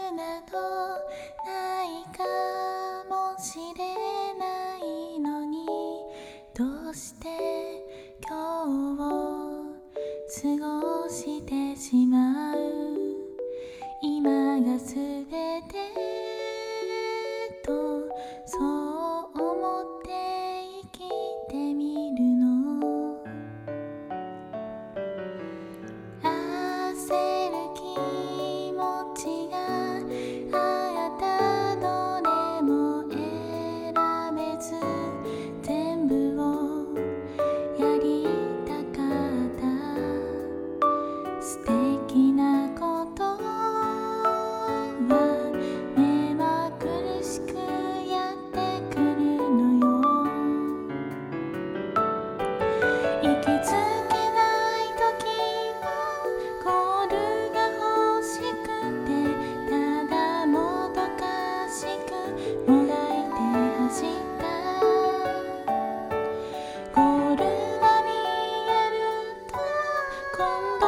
などないかもしれないのに、どうして今日を過ごしてしまう。今がすべてとそう思って生きてみるの。焦る気持ちがあったどれも選べず、全部をやりたかった。素敵なことは目まぐるしくやってくるのよ。息づけない時はゴールが欲しくて、ただもどかしくもがいて走った。ゴールが見えると今